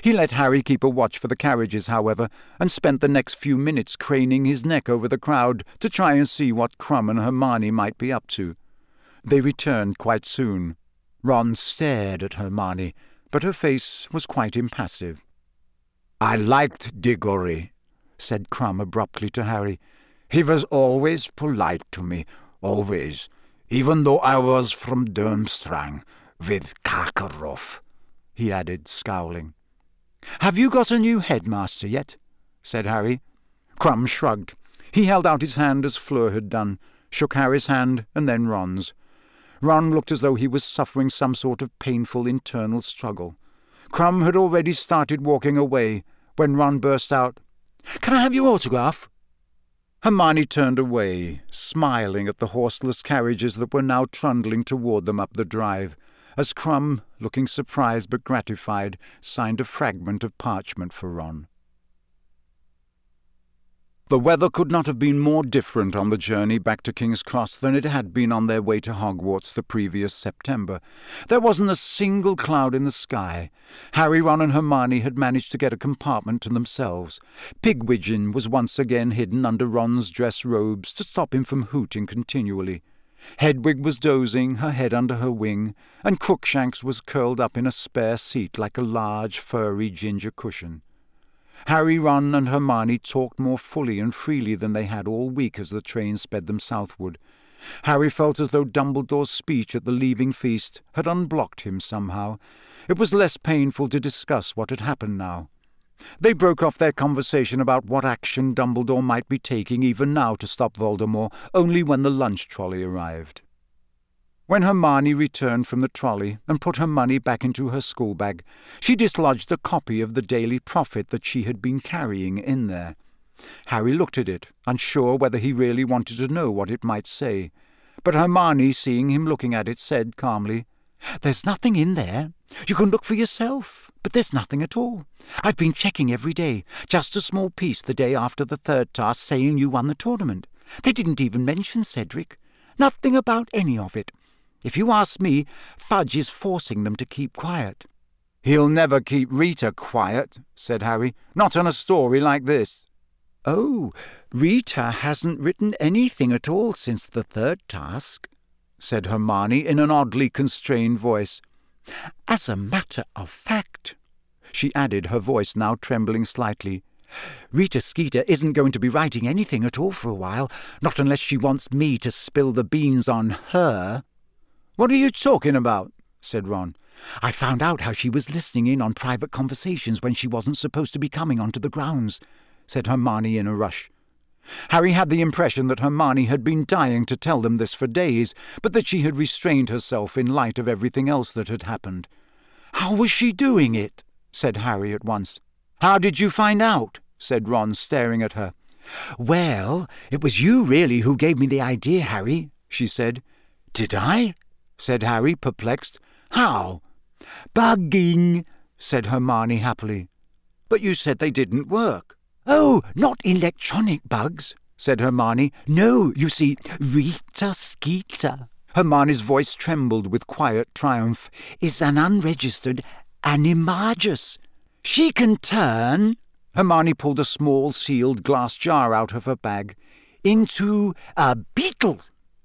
He let Harry keep a watch for the carriages, however, and spent the next few minutes craning his neck over the crowd to try and see what Krum and Hermione might be up to. They returned quite soon. Ron stared at Hermione, but her face was quite impassive. "I liked Diggory," said Krum abruptly to Harry. "He was always polite to me, always, even though I was from Durmstrang, with Karkaroff," he added, scowling. "Have you got a new headmaster yet?" said Harry. Krum shrugged. He held out his hand as Fleur had done, shook Harry's hand, and then Ron's. Ron looked as though he was suffering some sort of painful internal struggle. Krum had already started walking away when Ron burst out, "Can I have your autograph?" Hermione turned away, smiling at the horseless carriages that were now trundling toward them up the drive, as Krum, looking surprised but gratified, signed a fragment of parchment for Ron. The weather could not have been more different on the journey back to King's Cross than it had been on their way to Hogwarts the previous September. There wasn't a single cloud in the sky. Harry, Ron and Hermione had managed to get a compartment to themselves. Pigwidgeon was once again hidden under Ron's dress robes to stop him from hooting continually. Hedwig was dozing, her head under her wing, and Crookshanks was curled up in a spare seat like a large, furry ginger cushion. Harry, Ron and Hermione talked more fully and freely than they had all week as the train sped them southward. Harry felt as though Dumbledore's speech at the leaving feast had unblocked him somehow. It was less painful to discuss what had happened now. They broke off their conversation about what action Dumbledore might be taking even now to stop Voldemort only when the lunch trolley arrived. When Hermione returned from the trolley and put her money back into her schoolbag, she dislodged a copy of the Daily Prophet that she had been carrying in there. Harry looked at it, unsure whether he really wanted to know what it might say. But Hermione, seeing him looking at it, said calmly, "There's nothing in there. You can look for yourself, but there's nothing at all. I've been checking every day, just a small piece the day after the third task saying you won the tournament. They didn't even mention Cedric. Nothing about any of it. If you ask me, Fudge is forcing them to keep quiet." "He'll never keep Rita quiet," said Harry. "Not on a story like this." "Oh, Rita hasn't written anything at all since the third task," said Hermione in an oddly constrained voice. "As a matter of fact," she added, her voice now trembling slightly, "Rita Skeeter isn't going to be writing anything at all for a while, not unless she wants me to spill the beans on her." "What are you talking about?" said Ron. "I found out how she was listening in on private conversations when she wasn't supposed to be coming onto the grounds," said Hermione in a rush. Harry had the impression that Hermione had been dying to tell them this for days, but that she had restrained herself in light of everything else that had happened. "How was she doing it?" said Harry at once. "How did you find out?" said Ron, staring at her. "Well, it was you really who gave me the idea, Harry," she said. "Did I?" said Harry, perplexed. "How?" "Bugging," said Hermione happily. "But you said they didn't work." "Oh, not electronic bugs," said Hermione. "No, you see, Rita Skeeter," Hermione's voice trembled with quiet triumph, "is an unregistered animagus. She can turn," Hermione pulled a small sealed glass jar out of her bag, "into a beetle."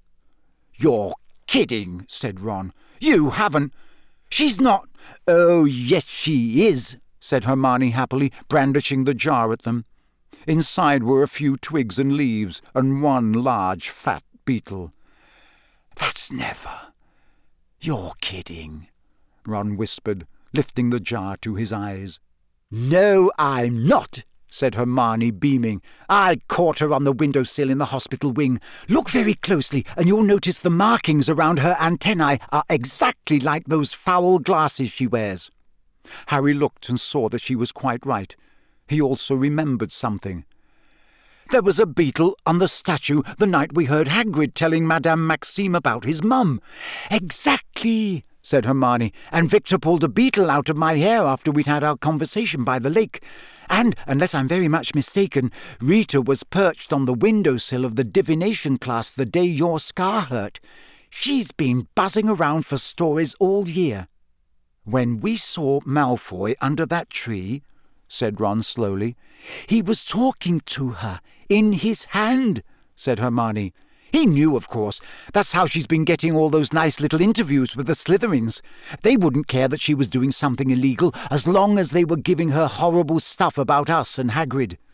"You're kidding," said Ron. "You haven't—" "She's not—" "Oh, yes, she is," said Hermione happily, brandishing the jar at them. Inside were a few twigs and leaves, and one large fat beetle. "That's never— You're kidding," Ron whispered, lifting the jar to his eyes. "No, I'm not," said Hermione, beaming. "I caught her on the windowsill in the hospital wing. Look very closely, and you'll notice the markings around her antennae are exactly like those foul glasses she wears." Harry looked and saw that she was quite right. He also remembered something. "There was a beetle on the statue the night we heard Hagrid telling Madame Maxime about his mum." "Exactly," said Hermione, "and Victor pulled a beetle out of my hair after we'd had our conversation by the lake. And, unless I'm very much mistaken, Rita was perched on the windowsill of the divination class the day your scar hurt. She's been buzzing around for stories all year." "When we saw Malfoy under that tree," said Ron slowly, "he was talking to her, in his hand," said Hermione. "He knew, of course. That's how she's been getting all those nice little interviews with the Slytherins. They wouldn't care that she was doing something illegal as long as they were giving her horrible stuff about us and Hagrid."